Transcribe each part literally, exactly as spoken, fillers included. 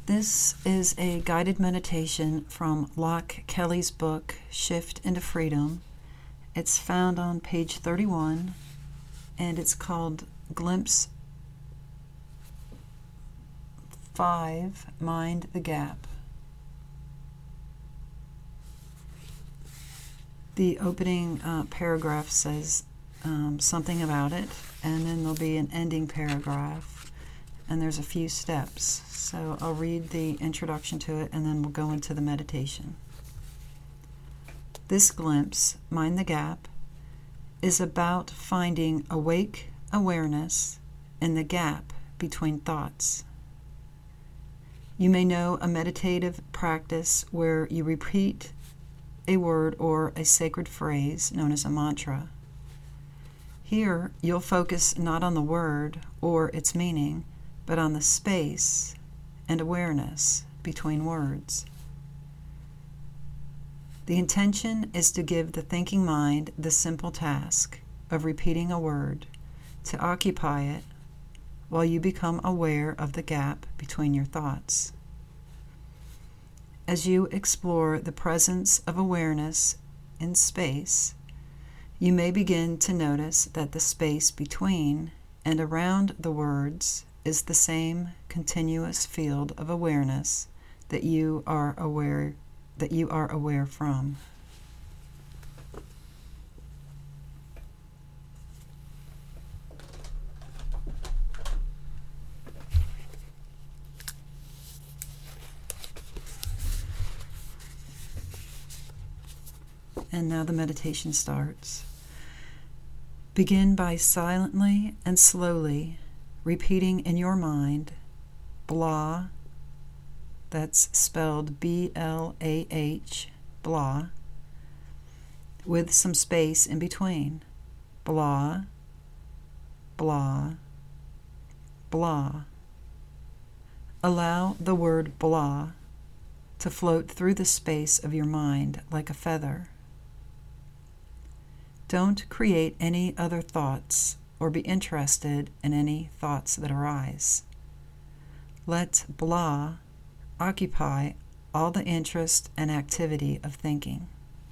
This is a guided meditation from Locke Kelly's book, Shift into Freedom. It's found on page thirty-one, and it's called Glimpse five, Mind the Gap. The opening uh, paragraph says um, something about it, and then there'll be an ending paragraph, and there's a few steps. So I'll read the introduction to it, and then we'll go into the meditation. This glimpse, Mind the Gap, is about finding awake awareness in the gap between thoughts. You may know a meditative practice where you repeat a word or a sacred phrase known as a mantra. Here, you'll focus not on the word or its meaning, but on the space and awareness between words. The intention is to give the thinking mind the simple task of repeating a word, to occupy it while you become aware of the gap between your thoughts. As you explore the presence of awareness in space, you may begin to notice that the space between and around the words is the same continuous field of awareness that you are aware that you are aware from. And now the meditation starts. Begin by silently and slowly repeating in your mind, blah, that's spelled B L A H, blah, with some space in between. Blah, blah, blah. Allow the word blah to float through the space of your mind like a feather. Don't create any other thoughts or be interested in any thoughts that arise. Let blah occupy all the interest and activity of thinking.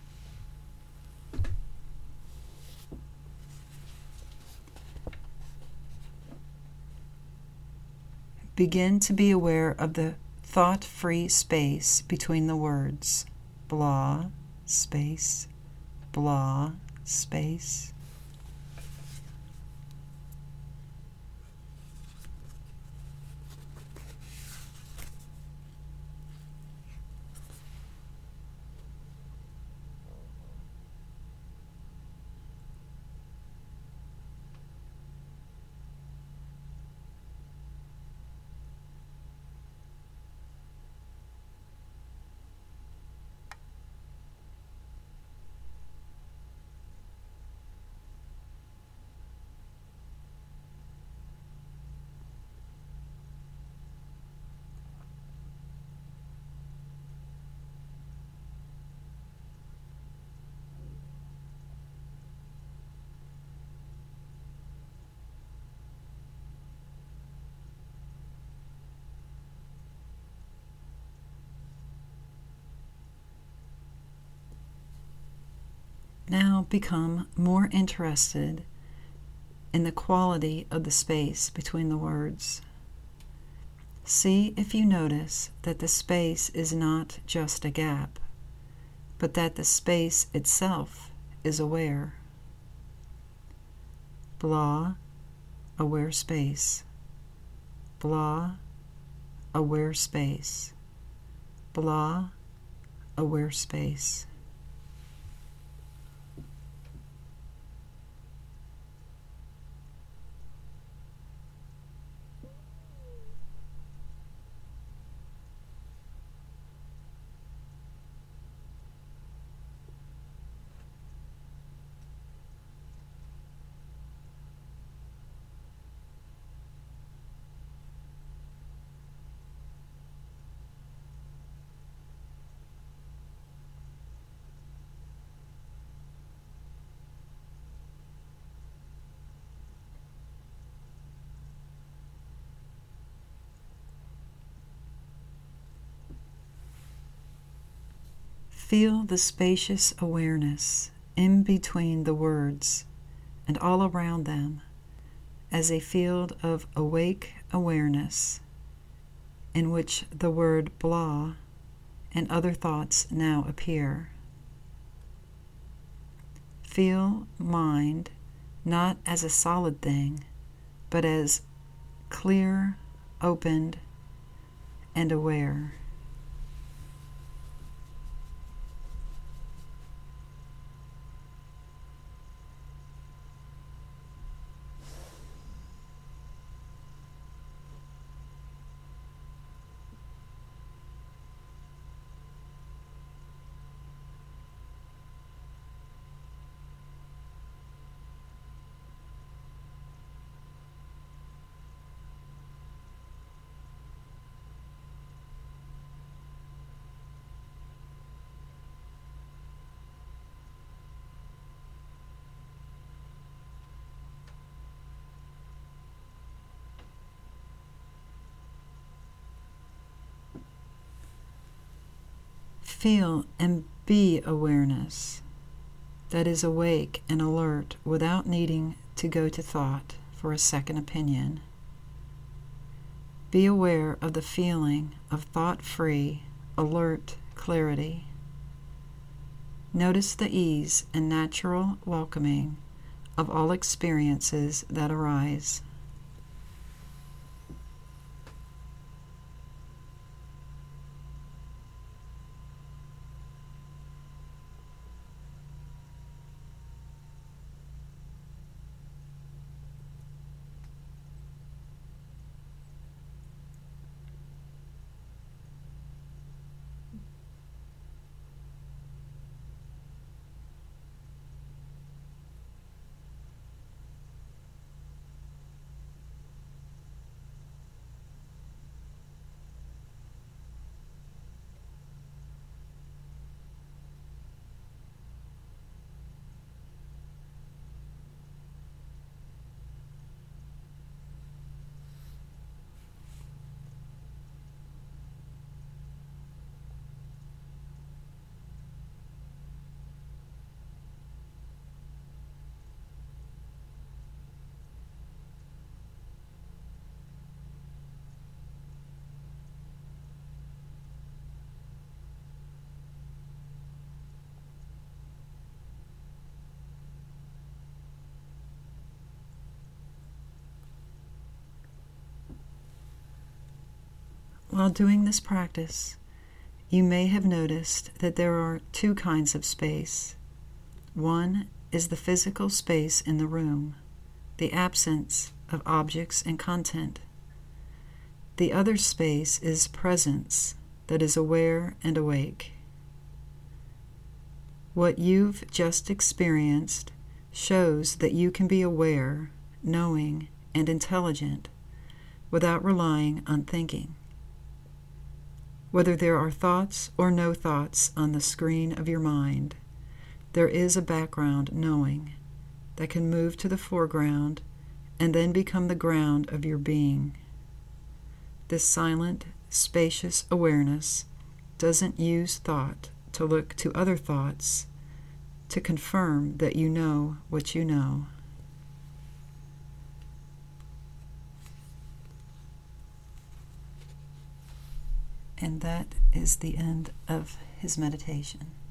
Begin to be aware of the thought-free space between the words. Blah, space, blah, space. Now become more interested in the quality of the space between the words. See if you notice that the space is not just a gap, but that the space itself is aware. Blah, aware space. Blah, aware space. Blah, aware space. Feel the spacious awareness in between the words and all around them as a field of awake awareness in which the word blah and other thoughts now appear. Feel mind not as a solid thing, but as clear, opened, and aware. Feel and be awareness that is awake and alert without needing to go to thought for a second opinion. Be aware of the feeling of thought-free, alert clarity. Notice the ease and natural welcoming of all experiences that arise. While doing this practice, you may have noticed that there are two kinds of space. One is the physical space in the room, the absence of objects and content. The other space is presence that is aware and awake. What you've just experienced shows that you can be aware, knowing, and intelligent without relying on thinking. Whether there are thoughts or no thoughts on the screen of your mind, there is a background knowing that can move to the foreground and then become the ground of your being. This silent, spacious awareness doesn't use thought to look to other thoughts to confirm that you know what you know. And that is the end of his meditation.